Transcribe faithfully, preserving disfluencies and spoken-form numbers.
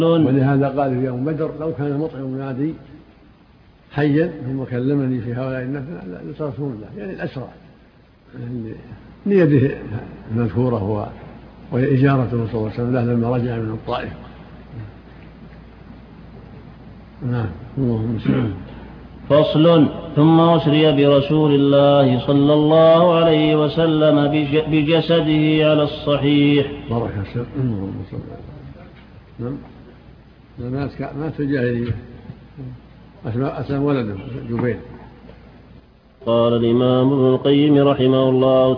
ولهذا قال في يوم بدر لو كان مطعم ينادي حيا ثم كلمني في هؤلاء الناس لتركهم الله، يعني الأسرى ليده المذكورة وهي إجارته صلى الله عليه وسلم له لما رجع من الطائف. نعم. فصل. ثم أسري برسول الله صلى الله عليه وسلم بجسده على الصحيح. بركة نعم. مات في الجاهلية، أسلم ولده جبير. قال الإمام ابن القيم رحمه الله